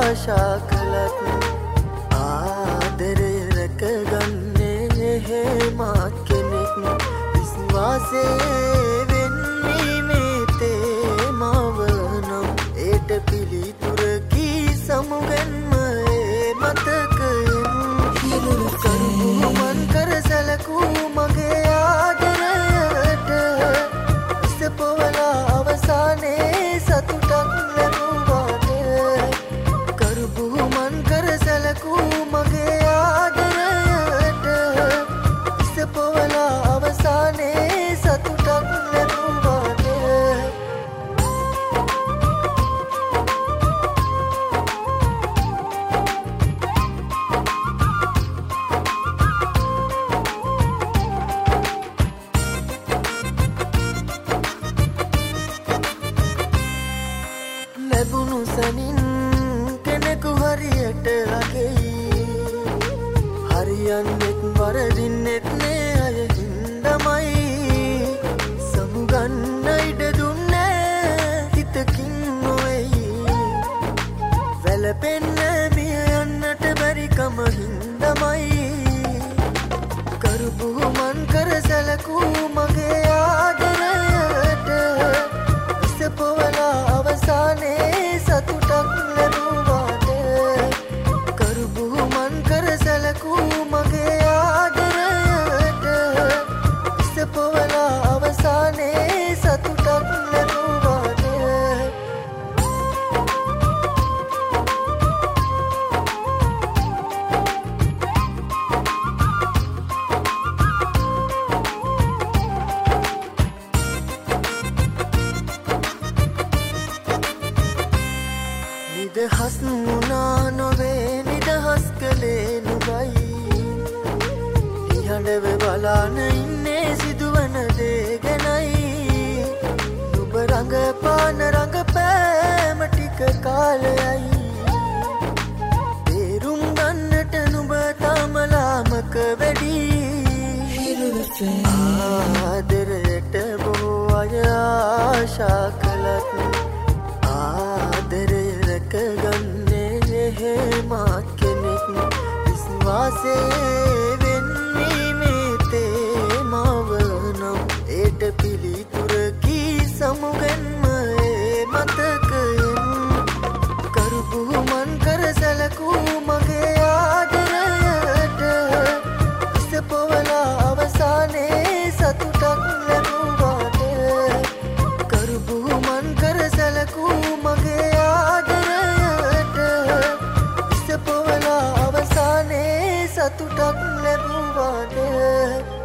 ආශා කළත් ආදරය රැකගන්නේ එහෙමත් කෙනෙක් විශ්වාසයේ වෙන්වීමේ තේමාව නම් ඒට පිළිතුරකී සමුගන්ම ඒ මතකයෙන් කරුමන් කර සැලකූ මගේ ආදරයට ඉසපොවලා අවසානයේ සතුටක් ලැබුවාට කරුබුමන් කර සැලකූ මගේ ආදරයට ඉසපොවලා අවසානයේ සතුටක් ලැබුවාට ලැබුණු සැනින් කෙනෙකු හරියට අගෙයි හරියන්නෙත් වරදින්නෙත් නේ අය හින්දමයි සමුගන්න ඉඩ දුන්නේ හිතකින් නොවෙයි වැළපෙන්න මිය යන්නට බැරිකම හින්දමයි කරුබුමන් කර සැලකූ මගේ ආදරයට ඉසපොවලා අවසානයේ සතුටක් ලැබුවාට කරුබුමන් කර සැලකූ මගේ ආදරයට ඉසපොවලා අවසානයේ සතුටක් ලැබුවාට නිදහස් වුණා නොවේ නිදහස් කළේ නුඹයි නිහඬව බලාන ඉන්නේ සිදුවන දේ ගැනයි නුඹ රඟපාන රඟපෑම ටික කාලයයි තේරුම් ගන්නට නුඹ තාම ලාමක වැඩි ආදරයට බොහෝ අය ආශා කළත් ආදරය රැකගන්නේ එහෙමත් කෙනෙක් විශ්වාසයේ වෙන්වීමේ තේමාව නම් ඒට පිළිතුරකී සමුගන්ම ඒ මතකයෙන් කරුබුමන් කර සැලකූ මගේ ආදරයට ඉසපොවලා අවසානයේ සතුටක් ලැබුවාට කරුබුමන් කර සැලකූ මගේ ආදරයට ඉසපොවලා අවසානයේ සතුටක් ලැබුවාට